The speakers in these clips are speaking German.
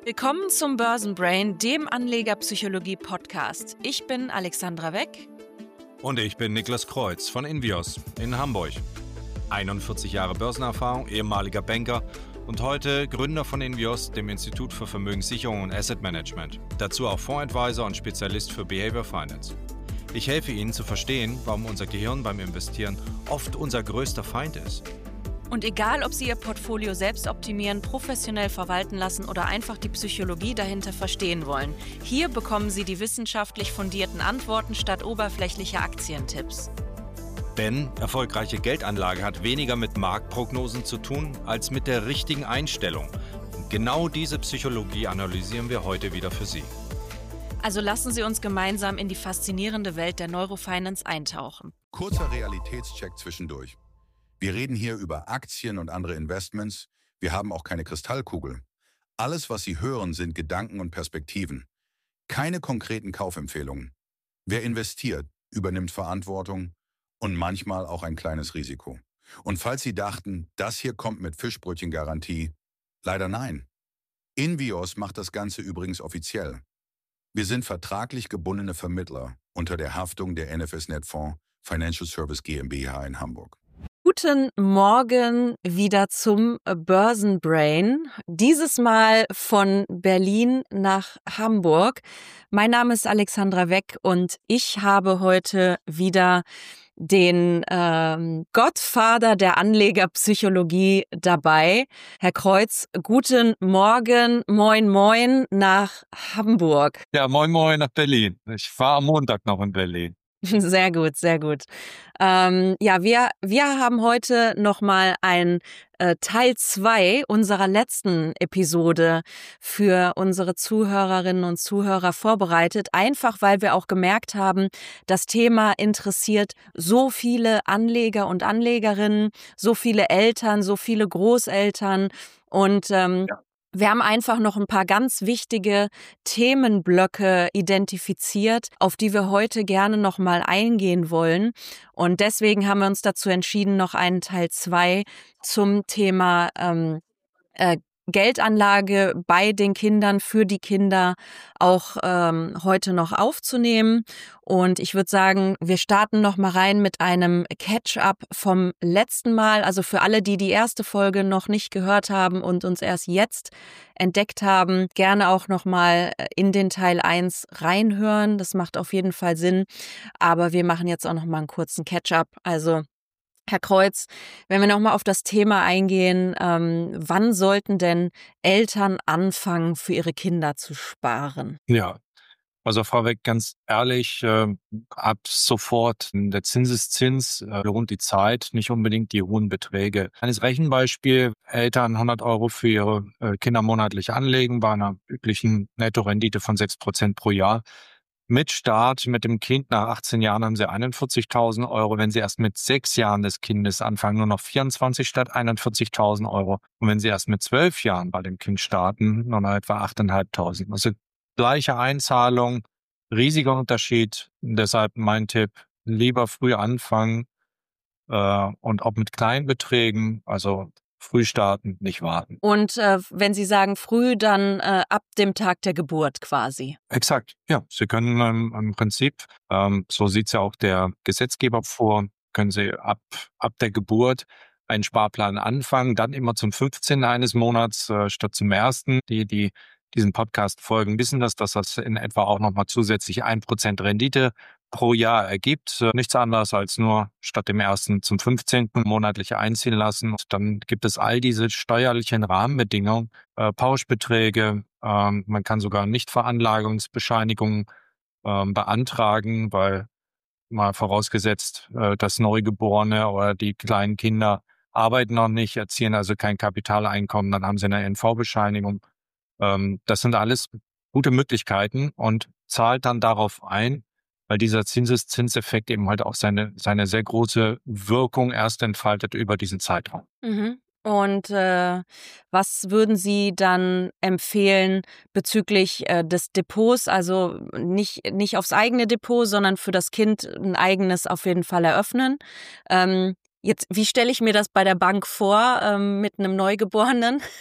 Willkommen zum Börsenbrain, dem Anlegerpsychologie-Podcast. Ich bin Alexandra Weck. Und ich bin Niklas Kreuz von Invios in Hamburg. 41 Jahre Börsenerfahrung, ehemaliger Banker und heute Gründer von Invios, dem Institut für Vermögenssicherung und Asset Management. Dazu auch Fondsadvisor und Spezialist für Behavior Finance. Ich helfe Ihnen zu verstehen, warum unser Gehirn beim Investieren oft unser größter Feind ist. Und egal, ob Sie Ihr Portfolio selbst optimieren, professionell verwalten lassen oder einfach die Psychologie dahinter verstehen wollen, hier bekommen Sie die wissenschaftlich fundierten Antworten statt oberflächlicher Aktientipps. Denn erfolgreiche Geldanlage hat weniger mit Marktprognosen zu tun, als mit der richtigen Einstellung. Und genau diese Psychologie analysieren wir heute wieder für Sie. Also lassen Sie uns gemeinsam in die faszinierende Welt der Neurofinance eintauchen. Kurzer Realitätscheck zwischendurch. Wir reden hier über Aktien und andere Investments. Wir haben auch keine Kristallkugel. Alles, was Sie hören, sind Gedanken und Perspektiven. Keine konkreten Kaufempfehlungen. Wer investiert, übernimmt Verantwortung und manchmal auch ein kleines Risiko. Und falls Sie dachten, das hier kommt mit Fischbrötchen-Garantie, leider nein. Invios macht das Ganze übrigens offiziell. Wir sind vertraglich gebundene Vermittler unter der Haftung der NFS Netfonds Financial Service GmbH in Hamburg. Guten Morgen wieder zum Börsenbrain. Dieses Mal von Berlin nach Hamburg. Mein Name ist Alexandra Weck und ich habe heute wieder den Gottvater der Anlegerpsychologie dabei. Herr Kreuz, guten Morgen, moin moin nach Hamburg. Ja, moin moin nach Berlin. Ich war am Montag noch in Berlin. Sehr gut, sehr gut. Wir haben heute nochmal ein Teil 2 unserer letzten Episode für unsere Zuhörerinnen und Zuhörer vorbereitet, einfach weil wir auch gemerkt haben, das Thema interessiert so viele Anleger und Anlegerinnen, so viele Eltern, so viele Großeltern und wir haben einfach noch ein paar ganz wichtige Themenblöcke identifiziert, auf die wir heute gerne noch mal eingehen wollen. Und deswegen haben wir uns dazu entschieden, noch einen Teil 2 zum Thema Geldanlage bei den Kindern, für die Kinder auch heute noch aufzunehmen. Und ich würde sagen, wir starten noch mal rein mit einem Catch-up vom letzten Mal. Also für alle, die die erste Folge noch nicht gehört haben und uns erst jetzt entdeckt haben, gerne auch noch mal in den Teil 1 reinhören. Das macht auf jeden Fall Sinn. Aber wir machen jetzt auch noch mal einen kurzen Catch-up. Also Herr Kreuz, wenn wir nochmal auf das Thema eingehen, wann sollten denn Eltern anfangen, für ihre Kinder zu sparen? Ja, also vorweg ganz ehrlich, ab sofort der Zinseszins lohnt die Zeit, nicht unbedingt die hohen Beträge. Eines Rechenbeispiel, Eltern 100 € für ihre Kinder monatlich anlegen, bei einer üblichen Nettorendite von 6% pro Jahr. Mit Start mit dem Kind nach 18 Jahren haben sie 41.000 €. Wenn sie erst mit 6 Jahren des Kindes anfangen, nur noch 24 statt 41.000 €. Und wenn sie erst mit 12 Jahren bei dem Kind starten, nur noch etwa 8.500. Also gleiche Einzahlung, riesiger Unterschied. Deshalb mein Tipp, lieber früh anfangen und auch mit kleinen Beträgen, also früh starten, nicht warten. Und wenn Sie sagen früh, dann ab dem Tag der Geburt quasi. Exakt, ja. Sie können im Prinzip, so sieht's ja auch der Gesetzgeber vor, können Sie ab der Geburt einen Sparplan anfangen, dann immer zum 15. eines Monats statt zum 1. Die diesen Podcast folgen, wissen das in etwa auch nochmal zusätzlich 1% Rendite pro Jahr ergibt. Nichts anderes als nur statt dem 1. zum 15. monatlich einziehen lassen. Und dann gibt es all diese steuerlichen Rahmenbedingungen, Pauschbeträge. Man kann sogar Nichtveranlagungsbescheinigungen beantragen, weil mal vorausgesetzt, das Neugeborene oder die kleinen Kinder arbeiten noch nicht, erzielen also kein Kapitaleinkommen, dann haben sie eine NV-Bescheinigung. Das sind alles gute Möglichkeiten und zahlt dann darauf ein, weil dieser Zinseszinseffekt eben halt auch seine sehr große Wirkung erst entfaltet über diesen Zeitraum. Mhm. Und was würden Sie dann empfehlen bezüglich des Depots? Also nicht aufs eigene Depot, sondern für das Kind ein eigenes auf jeden Fall eröffnen. Jetzt, wie stelle ich mir das bei der Bank vor mit einem Neugeborenen?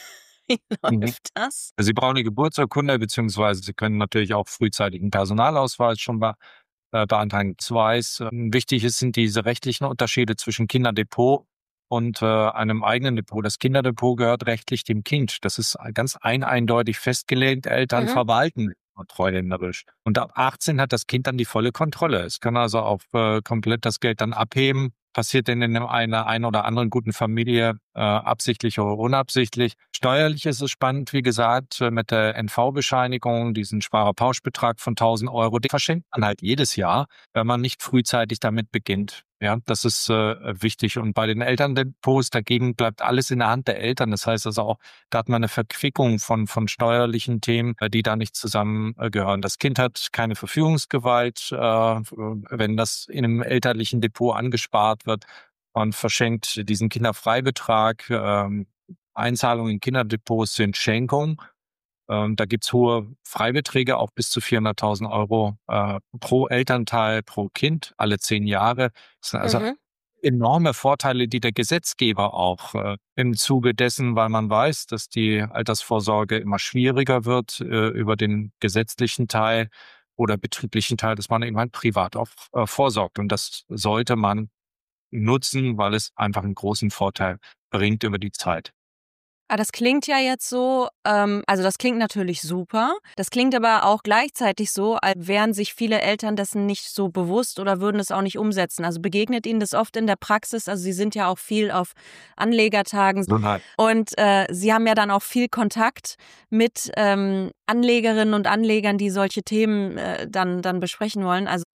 Wie Mhm. läuft das? Sie brauchen eine Geburtsurkunde, beziehungsweise Sie können natürlich auch frühzeitig einen Personalausweis schon beantragen. Wichtig sind diese rechtlichen Unterschiede zwischen Kinderdepot und einem eigenen Depot. Das Kinderdepot gehört rechtlich dem Kind. Das ist ganz eindeutig festgelegt. Eltern Mhm. verwalten treuhänderisch. Und ab 18 hat das Kind dann die volle Kontrolle. Es kann also auch komplett das Geld dann abheben. Passiert denn in einer ein oder anderen guten Familie absichtlich oder unabsichtlich. Steuerlich ist es spannend, wie gesagt, mit der NV-Bescheinigung, diesen Sparerpauschbetrag von 1.000 €, den verschenkt man halt jedes Jahr, wenn man nicht frühzeitig damit beginnt. Ja, das ist wichtig. Und bei den Elterndepots dagegen bleibt alles in der Hand der Eltern. Das heißt also auch, da hat man eine Verquickung von steuerlichen Themen, die da nicht zusammengehören. Das Kind hat keine Verfügungsgewalt, wenn das in einem elterlichen Depot angespart wird. Man verschenkt diesen Kinderfreibetrag. Einzahlungen in Kinderdepots sind Schenkung. Da gibt's hohe Freibeträge, auch bis zu 400.000 € pro Elternteil, pro Kind, alle 10 Jahre. Das sind also Mhm. enorme Vorteile, die der Gesetzgeber auch im Zuge dessen, weil man weiß, dass die Altersvorsorge immer schwieriger wird, über den gesetzlichen Teil oder betrieblichen Teil, dass man eben halt privat auch vorsorgt. Und das sollte man nutzen, weil es einfach einen großen Vorteil bringt über die Zeit. Das klingt ja jetzt so, also das klingt natürlich super. Das klingt aber auch gleichzeitig so, als wären sich viele Eltern dessen nicht so bewusst oder würden es auch nicht umsetzen. Also begegnet Ihnen das oft in der Praxis? Also Sie sind ja auch viel auf Anlegertagen Gesundheit. und Sie haben ja dann auch viel Kontakt mit Anlegerinnen und Anlegern, die solche Themen dann besprechen wollen. Also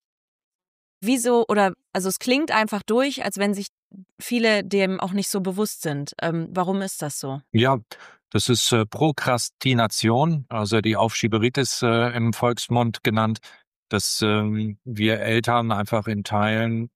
wieso oder also es klingt einfach durch, als wenn sich viele dem auch nicht so bewusst sind. Warum ist das so? Ja, das ist Prokrastination, also die Aufschieberitis im Volksmund genannt, dass wir Eltern einfach in Teilen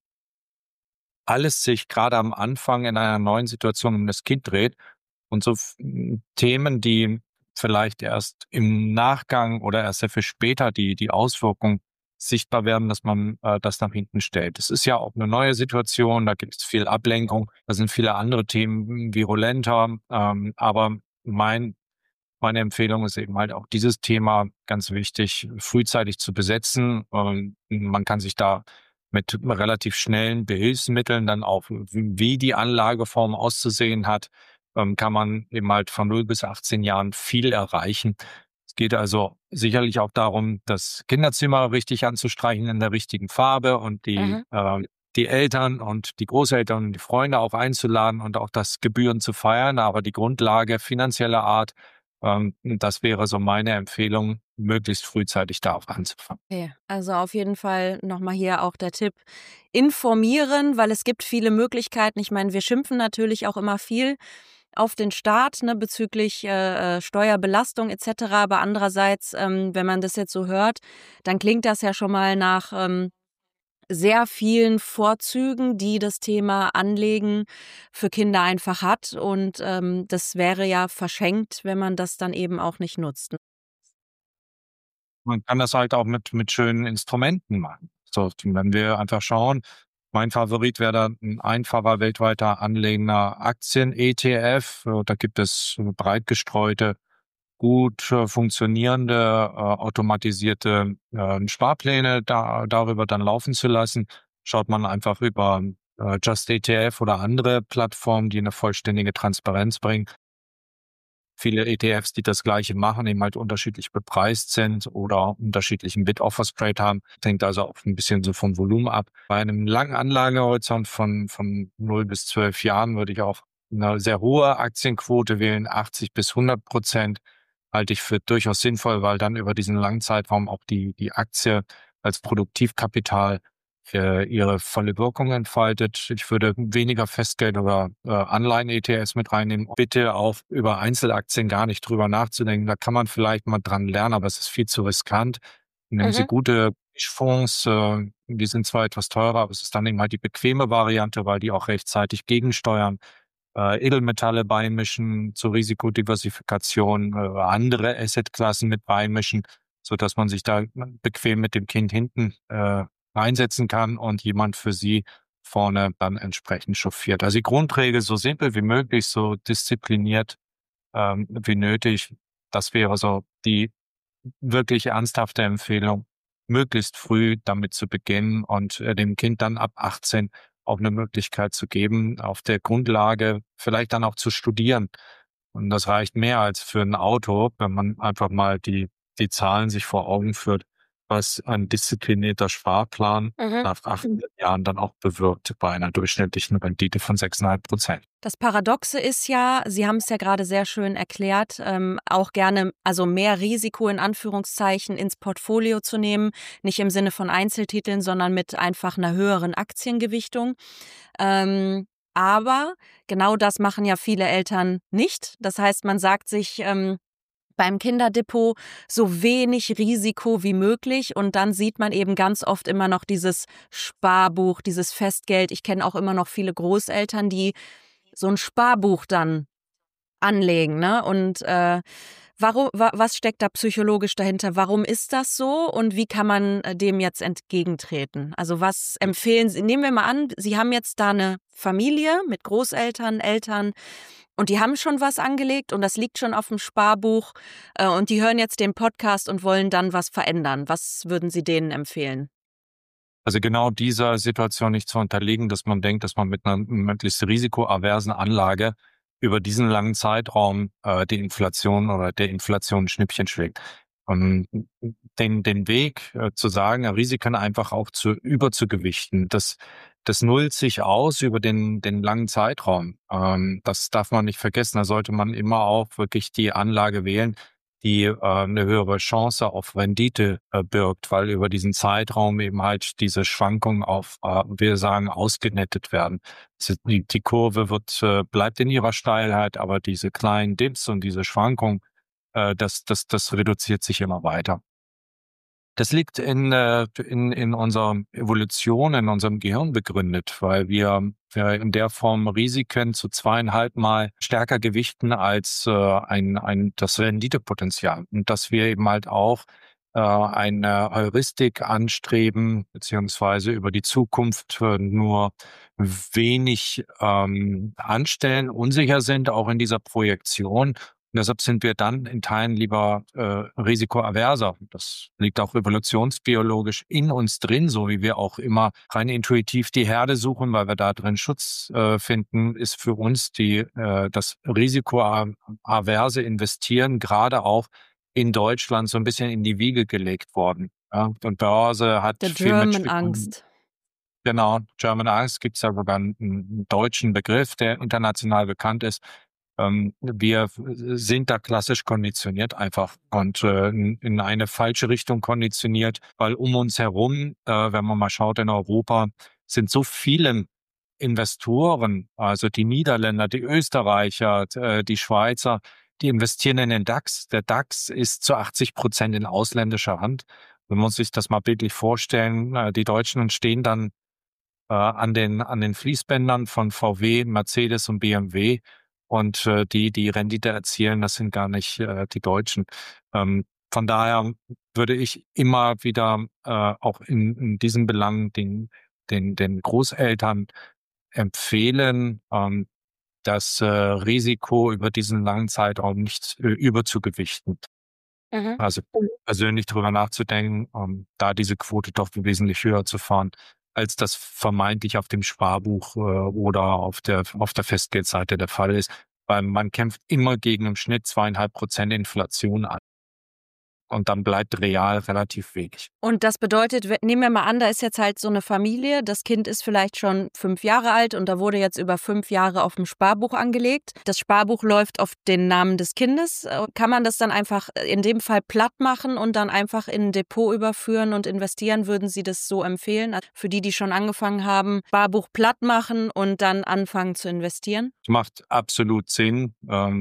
alles sich gerade am Anfang in einer neuen Situation um das Kind dreht und so Themen, die vielleicht erst im Nachgang oder erst sehr viel später die Auswirkungen sichtbar werden, dass man das nach hinten stellt. Es ist ja auch eine neue Situation, da gibt es viel Ablenkung, da sind viele andere Themen virulenter, aber meine Empfehlung ist eben halt auch dieses Thema ganz wichtig, frühzeitig zu besetzen. Man kann sich da mit relativ schnellen Behilfsmitteln dann auch, wie die Anlageform auszusehen hat, kann man eben halt von 0 bis 18 Jahren viel erreichen. Es geht also sicherlich auch darum, das Kinderzimmer richtig anzustreichen in der richtigen Farbe und Mhm. die Eltern und die Großeltern und die Freunde auch einzuladen und auch das Gebühren zu feiern. Aber die Grundlage finanzieller Art, das wäre so meine Empfehlung, möglichst frühzeitig da auch anzufangen. Okay, also auf jeden Fall nochmal hier auch der Tipp, informieren, weil es gibt viele Möglichkeiten. Ich meine, wir schimpfen natürlich auch immer viel auf den Staat, ne, bezüglich Steuerbelastung etc. Aber andererseits, wenn man das jetzt so hört, dann klingt das ja schon mal nach sehr vielen Vorzügen, die das Thema Anlegen für Kinder einfach hat. Und das wäre ja verschenkt, wenn man das dann eben auch nicht nutzt. Man kann das halt auch mit schönen Instrumenten machen. So, wenn wir einfach schauen, mein Favorit wäre da ein einfacher weltweiter anlegender Aktien-ETF. Da gibt es breit gestreute, gut funktionierende, automatisierte Sparpläne, darüber dann laufen zu lassen. Schaut man einfach über Just ETF oder andere Plattformen, die eine vollständige Transparenz bringen. Viele ETFs, die das Gleiche machen, eben halt unterschiedlich bepreist sind oder unterschiedlichen Bid-Offer-Spread haben. Hängt also auch ein bisschen so vom Volumen ab. Bei einem langen Anlagehorizont von 0 bis 12 Jahren würde ich auch eine sehr hohe Aktienquote wählen, 80 bis 100% halte ich für durchaus sinnvoll, weil dann über diesen langen Zeitraum auch die Aktie als Produktivkapital ihre volle Wirkung entfaltet. Ich würde weniger Festgeld oder Anleihen-ETFs mit reinnehmen. Bitte auch über Einzelaktien gar nicht drüber nachzudenken. Da kann man vielleicht mal dran lernen, aber es ist viel zu riskant. Nehmen Sie Mhm. gute Fonds, die sind zwar etwas teurer, aber es ist dann eben halt die bequeme Variante, weil die auch rechtzeitig gegensteuern. Edelmetalle beimischen, zur Risikodiversifikation, andere Assetklassen mit beimischen, so dass man sich da bequem mit dem Kind hinten reinsetzen kann und jemand für sie vorne dann entsprechend chauffiert. Also die Grundregel so simpel wie möglich, so diszipliniert wie nötig. Das wäre so die wirklich ernsthafte Empfehlung, möglichst früh damit zu beginnen und dem Kind dann ab 18 auch eine Möglichkeit zu geben, auf der Grundlage vielleicht dann auch zu studieren. Und das reicht mehr als für ein Auto, wenn man einfach mal die Zahlen sich vor Augen führt, was ein disziplinierter Sparplan nach 18 Jahren dann auch bewirkt bei einer durchschnittlichen Rendite von 6,5%. Das Paradoxe ist ja, Sie haben es ja gerade sehr schön erklärt, auch gerne, also mehr Risiko in Anführungszeichen ins Portfolio zu nehmen, nicht im Sinne von Einzeltiteln, sondern mit einfach einer höheren Aktiengewichtung. Aber genau das machen ja viele Eltern nicht. Das heißt, man sagt sich, beim Kinderdepot so wenig Risiko wie möglich und dann sieht man eben ganz oft immer noch dieses Sparbuch, dieses Festgeld. Ich kenne auch immer noch viele Großeltern, die so ein Sparbuch dann anlegen, ne? Und was steckt da psychologisch dahinter? Warum ist das so und wie kann man dem jetzt entgegentreten? Also was empfehlen Sie? Nehmen wir mal an, Sie haben jetzt da eine Familie mit Großeltern, Eltern und die haben schon was angelegt und das liegt schon auf dem Sparbuch und die hören jetzt den Podcast und wollen dann was verändern. Was würden Sie denen empfehlen? Also genau dieser Situation nicht zu unterliegen, dass man denkt, dass man mit einer möglichst risikoaversen Anlage über diesen langen Zeitraum die Inflation oder der Inflation ein Schnippchen schlägt. Den Weg zu sagen, Risiken einfach auch überzugewichten, das nullt sich aus über den langen Zeitraum. Das darf man nicht vergessen. Da sollte man immer auch wirklich die Anlage wählen, die eine höhere Chance auf Rendite birgt, weil über diesen Zeitraum eben halt diese Schwankungen auf, wir sagen, ausgenettet werden. Die Kurve bleibt in ihrer Steilheit, aber diese kleinen Dips und diese Schwankungen, das reduziert sich immer weiter. Das liegt in unserer Evolution, in unserem Gehirn begründet, weil wir in der Form Risiken zu 2,5 Mal stärker gewichten als das Renditepotenzial. Und dass wir eben halt auch eine Heuristik anstreben, beziehungsweise über die Zukunft nur wenig anstellen, unsicher sind, auch in dieser Projektion. Und deshalb sind wir dann in Teilen lieber risikoaverser. Das liegt auch evolutionsbiologisch in uns drin, so wie wir auch immer rein intuitiv die Herde suchen, weil wir da drin Schutz finden, ist für uns das risikoaverse Investieren gerade auch in Deutschland so ein bisschen in die Wiege gelegt worden. Ja? Und Börse hat Der viel mit German Angst. Genau, German Angst gibt es ja sogar einen deutschen Begriff, der international bekannt ist. Wir sind da klassisch konditioniert einfach und in eine falsche Richtung konditioniert, weil um uns herum, wenn man mal schaut in Europa, sind so viele Investoren, also die Niederländer, die Österreicher, die Schweizer, die investieren in den DAX. Der DAX ist zu 80% in ausländischer Hand. Man muss sich das mal bildlich vorstellen. Die Deutschen stehen dann an den Fließbändern von VW, Mercedes und BMW. Und die Rendite erzielen, das sind gar nicht die Deutschen. Von daher würde ich immer wieder auch in diesen Belangen den Großeltern empfehlen, das Risiko über diesen langen Zeitraum nicht überzugewichten. Also persönlich darüber nachzudenken, da diese Quote doch wesentlich höher zu fahren, als das vermeintlich auf dem Sparbuch oder auf der Festgeldseite der Fall ist. Weil man kämpft immer gegen im Schnitt 2,5% Inflation an. Und dann bleibt real relativ wenig. Und das bedeutet, nehmen wir mal an, da ist jetzt halt so eine Familie, das Kind ist vielleicht schon 5 Jahre alt und da wurde jetzt über 5 Jahre auf dem Sparbuch angelegt. Das Sparbuch läuft auf den Namen des Kindes. Kann man das dann einfach in dem Fall platt machen und dann einfach in ein Depot überführen und investieren? Würden Sie das so empfehlen? Also für die schon angefangen haben, Sparbuch platt machen und dann anfangen zu investieren? Es macht absolut Sinn,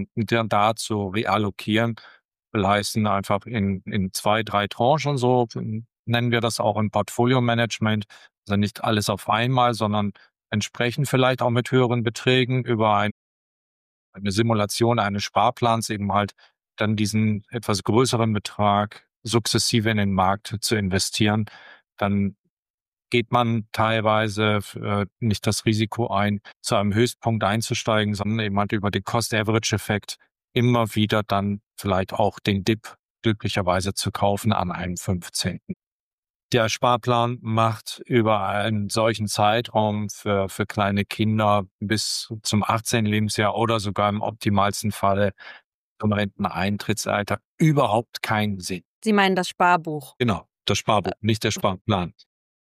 da zu reallokieren. Leisten einfach in 2, 3 Tranchen, so nennen wir das auch im Portfolio-Management. Also nicht alles auf einmal, sondern entsprechend vielleicht auch mit höheren Beträgen über eine Simulation eines Sparplans eben halt dann diesen etwas größeren Betrag sukzessive in den Markt zu investieren. Dann geht man teilweise nicht das Risiko ein, zu einem Höchstpunkt einzusteigen, sondern eben halt über den Cost-Average-Effekt immer wieder dann vielleicht auch den Dip glücklicherweise zu kaufen an einem 15. Der Sparplan macht über einen solchen Zeitraum für kleine Kinder bis zum 18. Lebensjahr oder sogar im optimalsten Falle zum Renteneintrittsalter überhaupt keinen Sinn. Sie meinen das Sparbuch? Genau, das Sparbuch, nicht der Sparplan.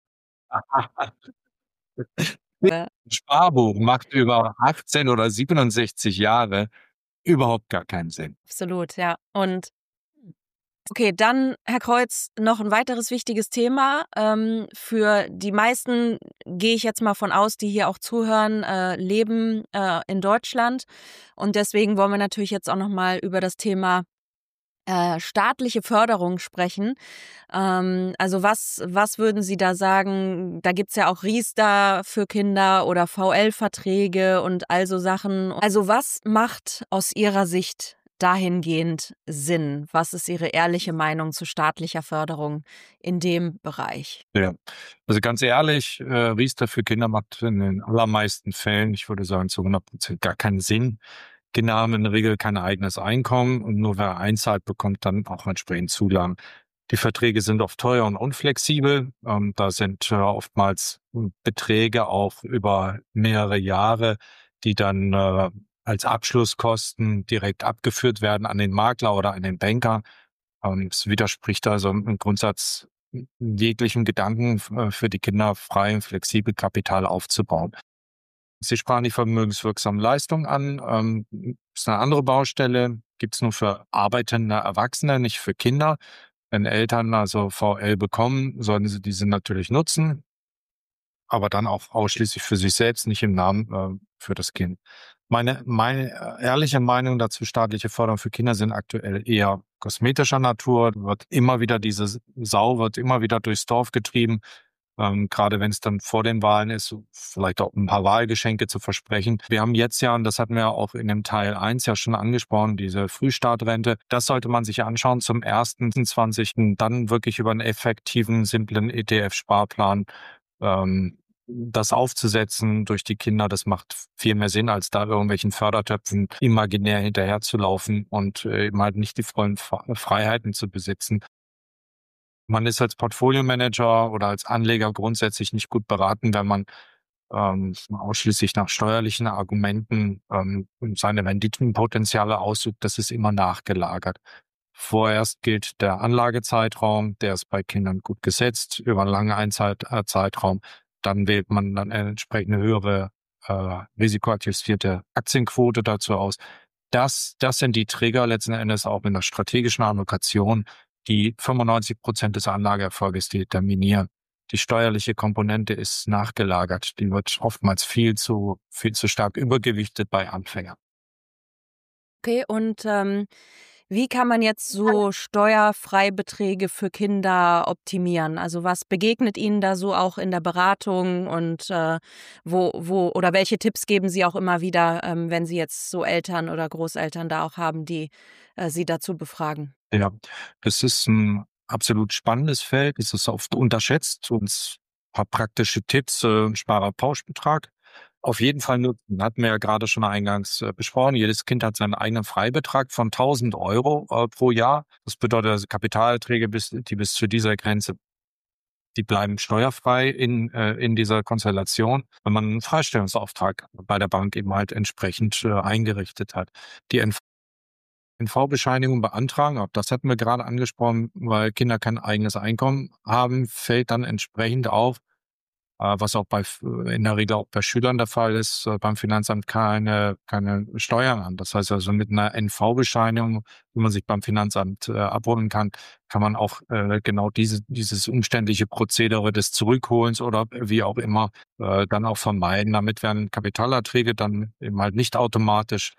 Sparbuch macht über 18 oder 67 Jahre überhaupt gar keinen Sinn. Absolut, ja. Und okay, dann, Herr Kreuz, noch ein weiteres wichtiges Thema. Für die meisten, gehe ich jetzt mal von aus, die hier auch zuhören, leben in Deutschland. Und deswegen wollen wir natürlich jetzt auch noch mal über das Thema staatliche Förderung sprechen. Also was würden Sie da sagen? Da gibt's ja auch Riester für Kinder oder VL-Verträge und all so Sachen. Also was macht aus Ihrer Sicht dahingehend Sinn? Was ist Ihre ehrliche Meinung zu staatlicher Förderung in dem Bereich? Ja, also ganz ehrlich, Riester für Kinder macht in den allermeisten Fällen, ich würde sagen zu 100% gar keinen Sinn. Kinder haben in der Regel kein eigenes Einkommen und nur wer einzahlt, bekommt dann auch entsprechend Zulagen. Die Verträge sind oft teuer und unflexibel. Da sind oftmals Beträge auch über mehrere Jahre, die dann als Abschlusskosten direkt abgeführt werden an den Makler oder an den Banker. Es widerspricht also im Grundsatz jeglichen Gedanken für die Kinder frei und flexibel Kapital aufzubauen. Sie sprachen die vermögenswirksamen Leistungen an. Ist eine andere Baustelle. Gibt es nur für arbeitende Erwachsene, nicht für Kinder. Wenn Eltern also VL bekommen, sollten sie diese natürlich nutzen, aber dann auch ausschließlich für sich selbst, nicht im Namen für das Kind. Meine ehrliche Meinung dazu, staatliche Förderung für Kinder sind aktuell eher kosmetischer Natur. Diese Sau wird immer wieder durchs Dorf getrieben. Gerade wenn es dann vor den Wahlen ist, vielleicht auch ein paar Wahlgeschenke zu versprechen. Wir haben jetzt ja, und das hatten wir auch in dem Teil 1 ja schon angesprochen, diese Frühstartrente. Das sollte man sich anschauen zum 1.20. Dann wirklich über einen effektiven, simplen ETF-Sparplan das aufzusetzen durch die Kinder. Das macht viel mehr Sinn, als da irgendwelchen Fördertöpfen imaginär hinterherzulaufen und eben halt nicht die vollen Freiheiten zu besitzen. Man ist als Portfolio-Manager oder als Anleger grundsätzlich nicht gut beraten, wenn man ausschließlich nach steuerlichen Argumenten seine Renditenpotenziale ausübt. Das ist immer nachgelagert. Vorerst gilt der Anlagezeitraum, der ist bei Kindern gut gesetzt, über einen langen Zeitraum. Dann wählt man dann eine entsprechende höhere risikoadjustierte Aktienquote dazu aus. Das sind die Trigger letzten Endes auch in der strategischen Allokation, die 95% des Anlageerfolges determinieren. Die steuerliche Komponente ist nachgelagert. Die wird oftmals viel zu stark übergewichtet bei Anfängern. Okay, und wie kann man jetzt so Steuerfreibeträge für Kinder optimieren? Also was begegnet Ihnen da so auch in der Beratung und wo oder welche Tipps geben Sie auch immer wieder, wenn Sie jetzt so Eltern oder Großeltern da auch haben, die Sie dazu befragen? Ja, das ist ein absolut spannendes Feld. Es ist oft unterschätzt. Uns ein paar praktische Tipps, Sparerpauschbetrag. Auf jeden Fall nutzen. Hatten wir ja gerade schon eingangs besprochen. Jedes Kind hat seinen eigenen Freibetrag von 1.000 € pro Jahr. Das bedeutet also Kapitalerträge, die bis zu dieser Grenze, die bleiben steuerfrei in dieser Konstellation, wenn man einen Freistellungsauftrag bei der Bank eben halt entsprechend eingerichtet hat. Die NV-Bescheinigung beantragen, auch das hatten wir gerade angesprochen, weil Kinder kein eigenes Einkommen haben, fällt dann entsprechend auf, was auch in der Regel auch bei Schülern der Fall ist, beim Finanzamt keine Steuern an. Das heißt also mit einer NV-Bescheinigung, die man sich beim Finanzamt abholen kann, kann man auch genau dieses umständliche Prozedere des Zurückholens oder wie auch immer dann auch vermeiden. Damit werden Kapitalerträge dann eben halt nicht automatisch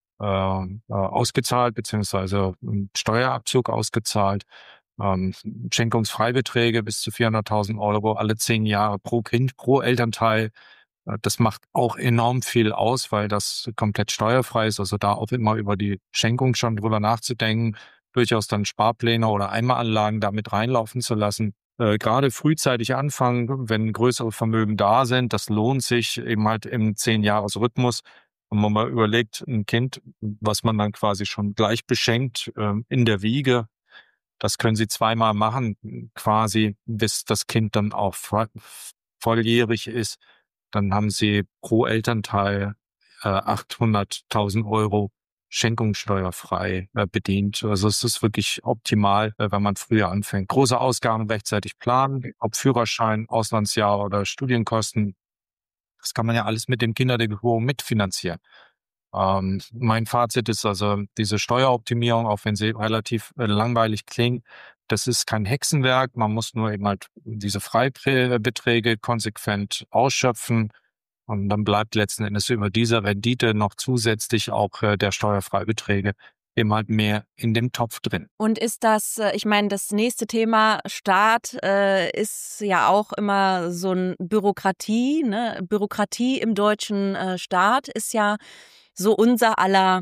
ausgezahlt, beziehungsweise Steuerabzug ausgezahlt. Schenkungsfreibeträge bis zu 400.000 € alle 10 Jahre pro Kind, pro Elternteil. Das macht auch enorm viel aus, weil das komplett steuerfrei ist. Also da auch immer über die Schenkung schon drüber nachzudenken, durchaus dann Sparpläne oder Einmalanlagen damit reinlaufen zu lassen. Gerade frühzeitig anfangen, wenn größere Vermögen da sind, das lohnt sich eben halt im 10-Jahres-Rhythmus. Und man mal überlegt, ein Kind, was man dann quasi schon gleich beschenkt, in der Wiege, das können Sie zweimal machen, quasi, bis das Kind dann auch volljährig ist. Dann haben Sie pro Elternteil 800.000 Euro schenkungssteuerfrei bedient. Also es ist wirklich optimal, wenn man früher anfängt. Große Ausgaben rechtzeitig planen, ob Führerschein, Auslandsjahr oder Studienkosten. Das kann man ja alles mit dem Kinderdepot mitfinanzieren. Mein Fazit ist also, diese Steueroptimierung, auch wenn sie relativ langweilig klingt, das ist kein Hexenwerk. Man muss nur eben halt diese Freibeträge konsequent ausschöpfen. Und dann bleibt letzten Endes über diese Rendite noch zusätzlich auch der Steuerfreibeträge eben halt mehr in dem Topf drin. Und ist das, ich meine, das nächste Thema Staat ist ja auch immer so ein Bürokratie, ne? Bürokratie im deutschen Staat ist ja so unser aller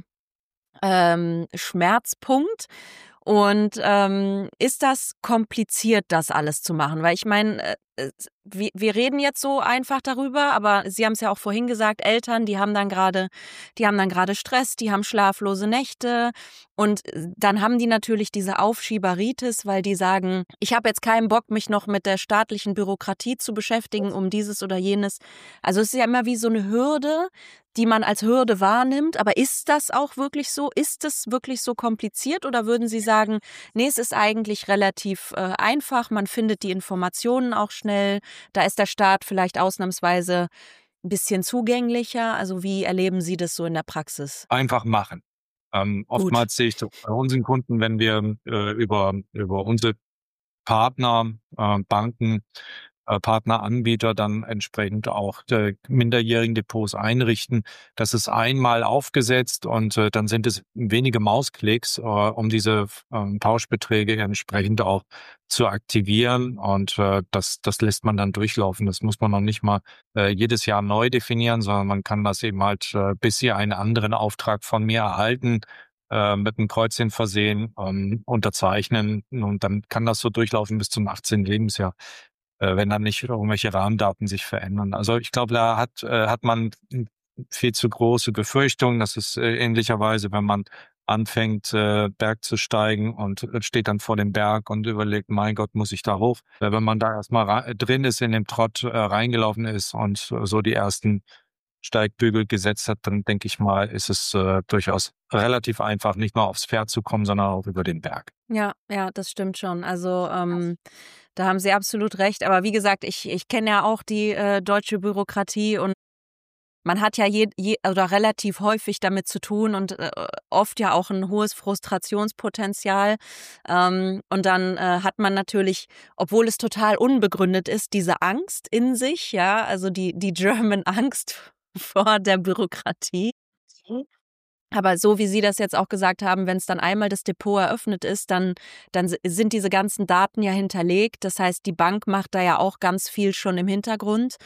Schmerzpunkt. Und ist das kompliziert, das alles zu machen? Weil ich meine, wir reden jetzt so einfach darüber, aber Sie haben es ja auch vorhin gesagt, Eltern, die haben dann gerade Stress, die haben schlaflose Nächte und dann haben die natürlich diese Aufschieberitis, weil die sagen, ich habe jetzt keinen Bock, mich noch mit der staatlichen Bürokratie zu beschäftigen, um dieses oder jenes. Also es ist ja immer wie so eine Hürde, die man als Hürde wahrnimmt. Aber ist das auch wirklich so? Ist es wirklich so kompliziert? Oder würden Sie sagen, nee, es ist eigentlich relativ einfach, man findet die Informationen auch schnell, da ist der Staat vielleicht ausnahmsweise ein bisschen zugänglicher? Also wie erleben Sie das so in der Praxis? Einfach machen. Oftmals sehe ich das bei unseren Kunden, wenn wir über unsere Partner, Banken, Partneranbieter dann entsprechend auch minderjährigen Depots einrichten. Das ist einmal aufgesetzt und dann sind es wenige Mausklicks, um diese Tauschbeträge entsprechend auch zu aktivieren. Und das lässt man dann durchlaufen. Das muss man noch nicht mal jedes Jahr neu definieren, sondern man kann das eben halt, bis Sie einen anderen Auftrag von mir erhalten, mit einem Kreuzchen versehen, unterzeichnen und dann kann das so durchlaufen bis zum 18. Lebensjahr, wenn dann nicht irgendwelche Rahmendaten sich verändern. Also ich glaube, da hat man viel zu große Befürchtungen. Das ist ähnlicherweise, wenn man anfängt, Berg zu steigen und steht dann vor dem Berg und überlegt, mein Gott, muss ich da hoch? Wenn man da erstmal drin ist, in dem Trott reingelaufen ist und so die ersten Steigbügel gesetzt hat, dann denke ich mal, ist es durchaus relativ einfach, nicht nur aufs Pferd zu kommen, sondern auch über den Berg. Ja, das stimmt schon. Also da haben Sie absolut recht. Aber wie gesagt, ich kenne ja auch die deutsche Bürokratie und man hat ja oder relativ häufig damit zu tun und oft ja auch ein hohes Frustrationspotenzial. Und dann hat man natürlich, obwohl es total unbegründet ist, diese Angst in sich, ja, also die German Angst vor der Bürokratie. Aber so wie Sie das jetzt auch gesagt haben, wenn es dann einmal das Depot eröffnet ist, dann sind diese ganzen Daten ja hinterlegt. Das heißt, die Bank macht da ja auch ganz viel schon im Hintergrund.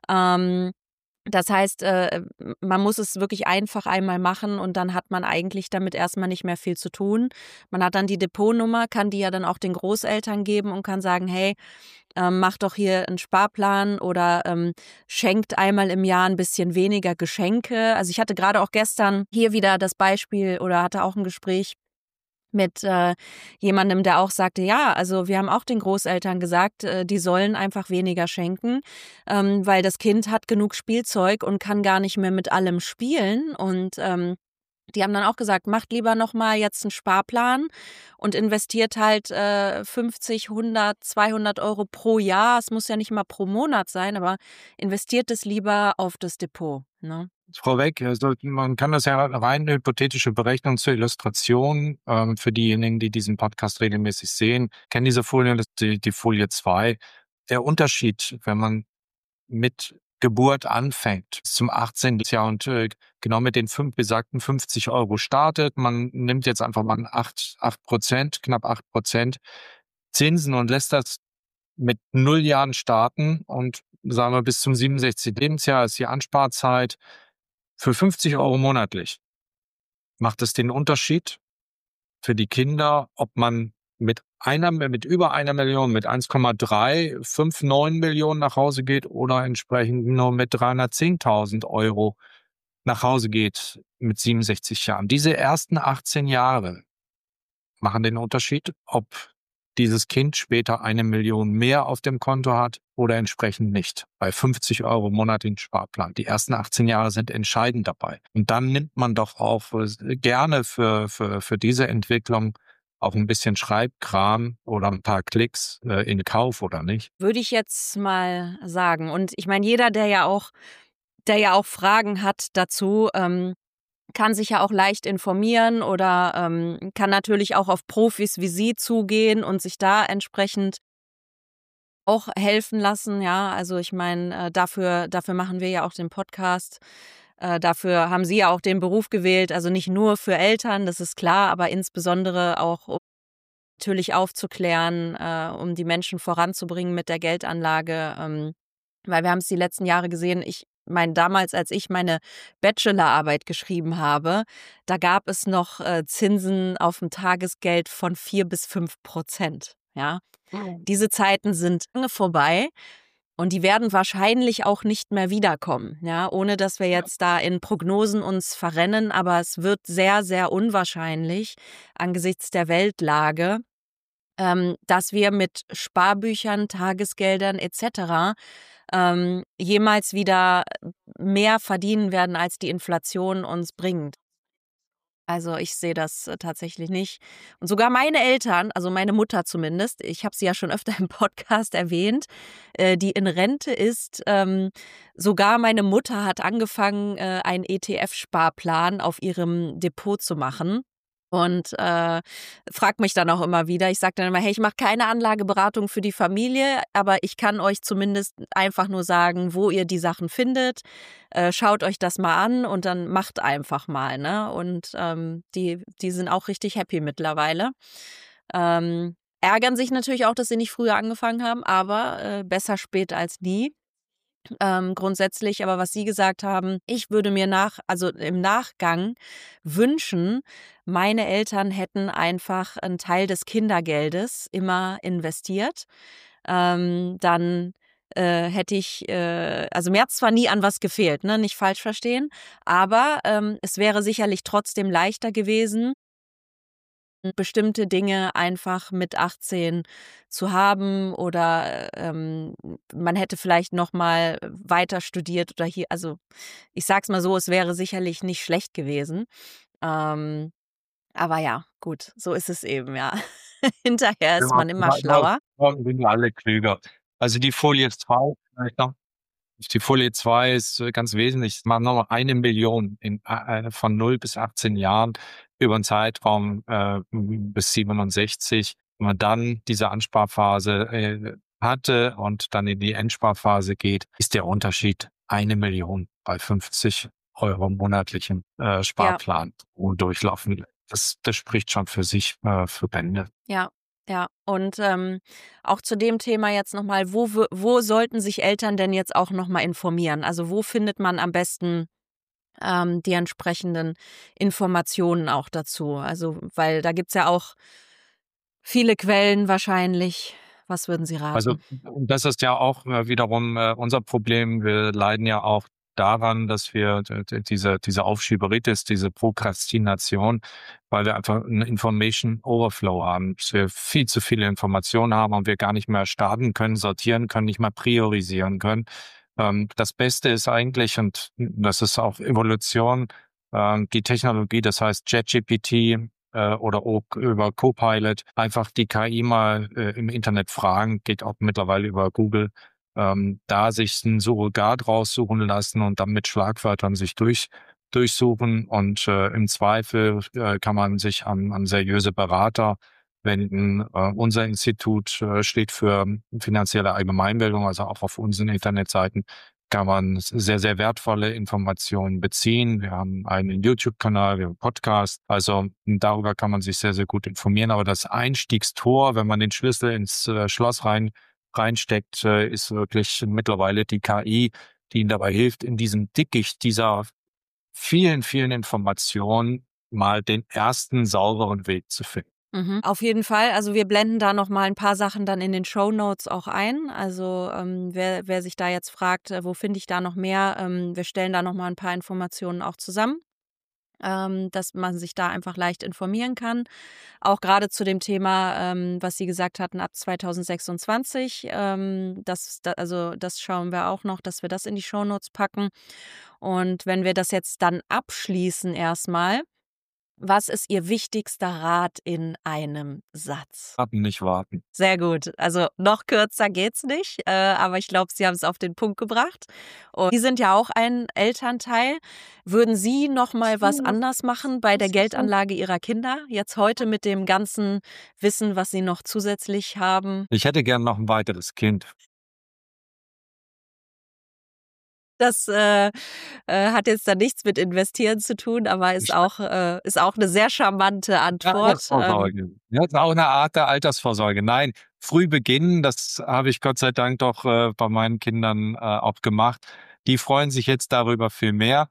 Das heißt, man muss es wirklich einfach einmal machen und dann hat man eigentlich damit erstmal nicht mehr viel zu tun. Man hat dann die Depotnummer, kann die ja dann auch den Großeltern geben und kann sagen, hey, macht doch hier einen Sparplan oder schenkt einmal im Jahr ein bisschen weniger Geschenke. Also ich hatte gerade auch gestern hier wieder das Beispiel oder hatte auch ein Gespräch mit jemandem, der auch sagte, ja, also wir haben auch den Großeltern gesagt, die sollen einfach weniger schenken, weil das Kind hat genug Spielzeug und kann gar nicht mehr mit allem spielen und die haben dann auch gesagt, macht lieber nochmal jetzt einen Sparplan und investiert halt 50, 100, 200 Euro pro Jahr. Es muss ja nicht mal pro Monat sein, aber investiert es lieber auf das Depot. Ne? Frau Weck, also man kann das ja rein hypothetische Berechnung zur Illustration für diejenigen, die diesen Podcast regelmäßig sehen, kennen diese Folie, das ist die Folie 2. Der Unterschied, wenn man mit Geburt anfängt, zum 18. Jahr und genau mit den besagten 50 Euro startet. Man nimmt jetzt einfach mal 8%, knapp 8% Zinsen und lässt das mit 0 Jahren starten und sagen wir bis zum 67. Lebensjahr ist die Ansparzeit für 50 Euro monatlich. Macht es den Unterschied für die Kinder, ob man mit über 1 Million, mit 1,359 Millionen nach Hause geht oder entsprechend nur mit 310.000 Euro nach Hause geht mit 67 Jahren. Diese ersten 18 Jahre machen den Unterschied, ob dieses Kind später 1 Million mehr auf dem Konto hat oder entsprechend nicht. Bei 50 € im Monat in Sparplan. Die ersten 18 Jahre sind entscheidend dabei. Und dann nimmt man doch auch gerne für diese Entwicklung auch ein bisschen Schreibkram oder ein paar Klicks in Kauf, oder nicht? Würde ich jetzt mal sagen. Und ich meine, jeder, der ja auch Fragen hat dazu, kann sich ja auch leicht informieren oder kann natürlich auch auf Profis wie Sie zugehen und sich da entsprechend auch helfen lassen. Ja, also ich meine, dafür machen wir ja auch den Podcast. Dafür haben Sie ja auch den Beruf gewählt. Also nicht nur für Eltern, das ist klar, aber insbesondere auch, um natürlich aufzuklären, um die Menschen voranzubringen mit der Geldanlage. Weil wir haben es die letzten Jahre gesehen, ich meine, damals, als ich meine Bachelorarbeit geschrieben habe, da gab es noch Zinsen auf dem Tagesgeld von 4-5%. Ja, diese Zeiten sind lange vorbei und die werden wahrscheinlich auch nicht mehr wiederkommen. Ja, ohne dass wir jetzt da in Prognosen uns verrennen, aber es wird sehr, sehr unwahrscheinlich angesichts der Weltlage, dass wir mit Sparbüchern, Tagesgeldern etc. Jemals wieder mehr verdienen werden, als die Inflation uns bringt. Also ich sehe das tatsächlich nicht. Und sogar meine Eltern, also meine Mutter zumindest, ich habe sie ja schon öfter im Podcast erwähnt, die in Rente ist, sogar meine Mutter hat angefangen, einen ETF-Sparplan auf ihrem Depot zu machen. Und fragt mich dann auch immer wieder. Ich sage dann immer, hey, ich mache keine Anlageberatung für die Familie, aber ich kann euch zumindest einfach nur sagen, wo ihr die Sachen findet. Schaut euch das mal an und dann macht einfach mal. Ne? Und die sind auch richtig happy mittlerweile. Ärgern sich natürlich auch, dass sie nicht früher angefangen haben, aber besser spät als nie. Grundsätzlich, aber was Sie gesagt haben, ich würde mir im Nachgang wünschen, meine Eltern hätten einfach einen Teil des Kindergeldes immer investiert. Dann hätte ich, also mir hat zwar nie an was gefehlt, ne, nicht falsch verstehen, aber es wäre sicherlich trotzdem leichter gewesen, bestimmte Dinge einfach mit 18 zu haben oder man hätte vielleicht noch mal weiter studiert oder hier, also ich sag's mal so, es wäre sicherlich nicht schlecht gewesen. Aber ja, gut, so ist es eben, ja. Hinterher ist man immer schlauer. Morgen sind wir alle klüger. Also die Folie 2, vielleicht noch. Die Folie 2 ist ganz wesentlich. Es machen nochmal 1 Million von 0 bis 18 Jahren über einen Zeitraum bis 67. Wenn man dann diese Ansparphase hatte und dann in die Endsparphase geht, ist der Unterschied 1 Million bei 50 € monatlichen Sparplan und durchlaufen. Das spricht schon für sich, für Bände. Ja. Ja, und auch zu dem Thema jetzt nochmal, wo sollten sich Eltern denn jetzt auch nochmal informieren? Also wo findet man am besten die entsprechenden Informationen auch dazu? Also, weil da gibt's ja auch viele Quellen wahrscheinlich. Was würden Sie raten? Also das ist ja auch wiederum unser Problem. Wir leiden ja auch daran, dass wir diese Aufschieberitis, diese Prokrastination, weil wir einfach einen Information Overflow haben, dass wir viel zu viele Informationen haben und wir gar nicht mehr starten können, sortieren können, nicht mehr priorisieren können. Das Beste ist eigentlich, und das ist auch Evolution, die Technologie, das heißt ChatGPT, oder auch über Copilot, einfach die KI mal im Internet fragen, geht auch mittlerweile über Google, da sich ein Surrogat raussuchen lassen und dann mit Schlagwörtern sich durchsuchen und im Zweifel kann man sich an seriöse Berater wenden. Unser Institut steht für finanzielle Allgemeinbildung, also auch auf unseren Internetseiten kann man sehr, sehr wertvolle Informationen beziehen. Wir haben einen YouTube-Kanal, wir haben einen Podcast. Also darüber kann man sich sehr, sehr gut informieren. Aber das Einstiegstor, wenn man den Schlüssel ins Schloss reinsteckt, ist wirklich mittlerweile die KI, die Ihnen dabei hilft, in diesem Dickicht dieser vielen, vielen Informationen mal den ersten sauberen Weg zu finden. Auf jeden Fall. Also wir blenden da noch mal ein paar Sachen dann in den Shownotes auch ein. Also wer sich da jetzt fragt, wo finde ich da noch mehr, wir stellen da noch mal ein paar Informationen auch zusammen, dass man sich da einfach leicht informieren kann. Auch gerade zu dem Thema, was Sie gesagt hatten, ab 2026. Das schauen wir auch noch, dass wir das in die Shownotes packen. Und wenn wir das jetzt dann abschließen erstmal, was ist Ihr wichtigster Rat in einem Satz? Warten, nicht warten. Sehr gut. Also noch kürzer geht's nicht, aber ich glaube, Sie haben es auf den Punkt gebracht. Und Sie sind ja auch ein Elternteil. Würden Sie noch mal was anders machen bei der Geldanlage Ihrer Kinder? Jetzt heute mit dem ganzen Wissen, was Sie noch zusätzlich haben? Ich hätte gern noch ein weiteres Kind. Das hat jetzt da nichts mit Investieren zu tun, aber ist auch eine sehr charmante Antwort. Altersvorsorge. Ja, ist auch eine Art der Altersvorsorge. Nein, früh beginnen, das habe ich Gott sei Dank doch bei meinen Kindern auch gemacht. Die freuen sich jetzt darüber viel mehr.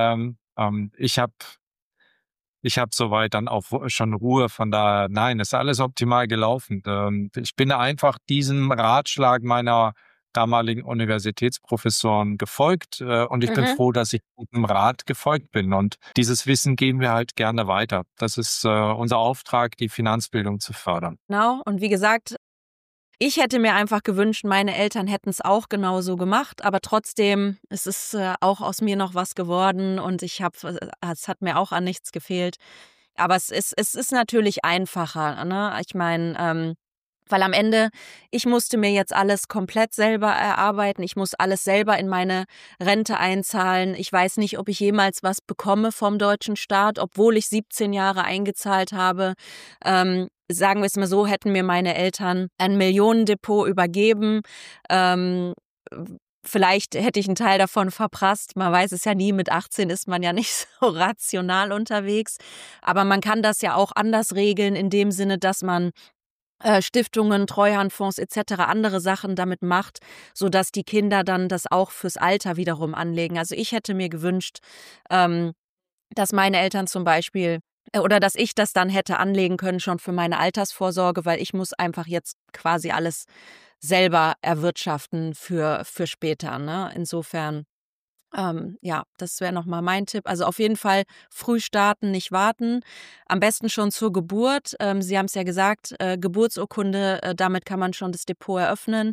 Ich hab soweit dann auch schon Ruhe, von daher, nein, ist alles optimal gelaufen. Ich bin einfach diesem Ratschlag meiner damaligen Universitätsprofessoren gefolgt und ich bin froh, dass ich diesem Rat gefolgt bin. Und dieses Wissen geben wir halt gerne weiter. Das ist unser Auftrag, die Finanzbildung zu fördern. Genau, und wie gesagt, ich hätte mir einfach gewünscht, meine Eltern hätten es auch genauso gemacht, aber trotzdem, es ist auch aus mir noch was geworden und es hat mir auch an nichts gefehlt. Aber es ist natürlich einfacher, ne? Ich meine, weil am Ende, ich musste mir jetzt alles komplett selber erarbeiten. Ich muss alles selber in meine Rente einzahlen. Ich weiß nicht, ob ich jemals was bekomme vom deutschen Staat, obwohl ich 17 Jahre eingezahlt habe. Sagen wir es mal so, hätten mir meine Eltern ein Millionendepot übergeben. Vielleicht hätte ich einen Teil davon verprasst. Man weiß es ja nie. Mit 18 ist man ja nicht so rational unterwegs. Aber man kann das ja auch anders regeln, in dem Sinne, dass man Stiftungen, Treuhandfonds etc. andere Sachen damit macht, sodass die Kinder dann das auch fürs Alter wiederum anlegen. Also ich hätte mir gewünscht, dass meine Eltern zum Beispiel oder dass ich das dann hätte anlegen können schon für meine Altersvorsorge, weil ich muss einfach jetzt quasi alles selber erwirtschaften für später, ne? Insofern das wäre nochmal mein Tipp. Also auf jeden Fall früh starten, nicht warten. Am besten schon zur Geburt. Sie haben es ja gesagt, Geburtsurkunde, damit kann man schon das Depot eröffnen.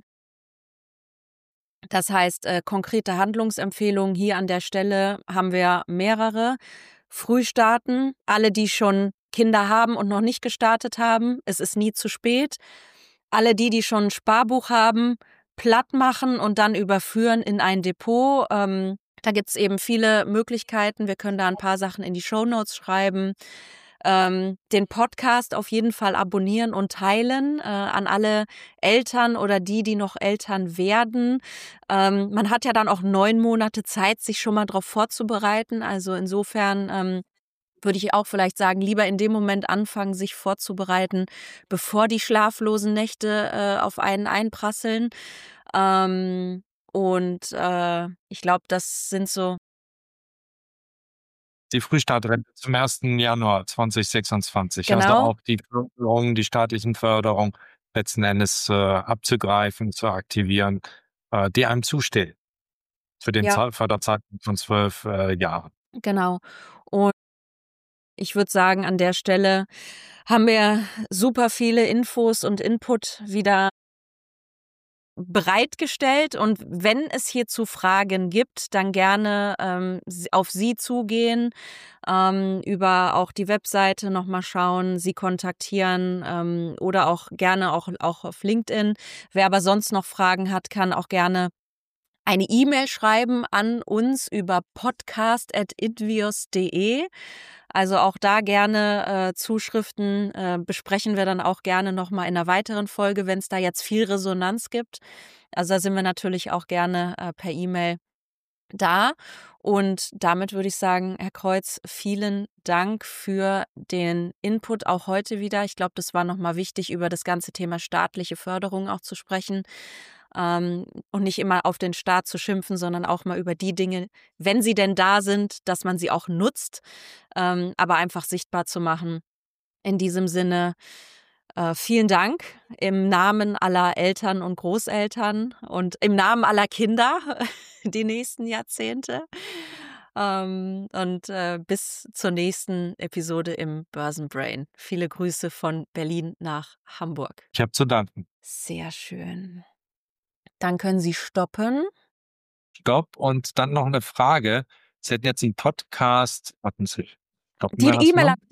Das heißt, konkrete Handlungsempfehlungen hier an der Stelle haben wir mehrere. Früh starten. Alle, die schon Kinder haben und noch nicht gestartet haben, es ist nie zu spät. Alle, die schon ein Sparbuch haben, platt machen und dann überführen in ein Depot. Da gibt es eben viele Möglichkeiten. Wir können da ein paar Sachen in die Shownotes schreiben. Den Podcast auf jeden Fall abonnieren und teilen an alle Eltern oder die noch Eltern werden. Man hat ja dann auch 9 Monate Zeit, sich schon mal darauf vorzubereiten. Also insofern würde ich auch vielleicht sagen, lieber in dem Moment anfangen, sich vorzubereiten, bevor die schlaflosen Nächte auf einen einprasseln. Ich glaube, das sind so. Die Frühstartrente zum 1. Januar 2026. Genau. Also auch die Förderung, die staatlichen Förderung letzten Endes abzugreifen, zu aktivieren, die einem zustehen. Für den Förderzeitraum von 12 Jahren. Genau. Und ich würde sagen, an der Stelle haben wir super viele Infos und Input wieder bereitgestellt. Und wenn es hierzu Fragen gibt, dann gerne auf Sie zugehen, über auch die Webseite nochmal schauen, Sie kontaktieren oder auch gerne auch auf LinkedIn. Wer aber sonst noch Fragen hat, kann auch gerne eine E-Mail schreiben an uns über podcast@invios.de. Also auch da gerne Zuschriften besprechen wir dann auch gerne nochmal in einer weiteren Folge, wenn es da jetzt viel Resonanz gibt. Also da sind wir natürlich auch gerne per E-Mail da. Und damit würde ich sagen, Herr Kreuz, vielen Dank für den Input auch heute wieder. Ich glaube, das war nochmal wichtig, über das ganze Thema staatliche Förderung auch zu sprechen. Und nicht immer auf den Staat zu schimpfen, sondern auch mal über die Dinge, wenn sie denn da sind, dass man sie auch nutzt, aber einfach sichtbar zu machen, In diesem Sinne, vielen Dank im Namen aller Eltern und Großeltern und im Namen aller Kinder die nächsten Jahrzehnte. Bis zur nächsten Episode im Börsenbrain. Viele Grüße von Berlin nach Hamburg. Ich habe zu danken. Sehr schön. Dann können Sie stoppen. Stopp. Und dann noch eine Frage. Sie hätten jetzt einen Podcast. Warten Sie. Die E-Mail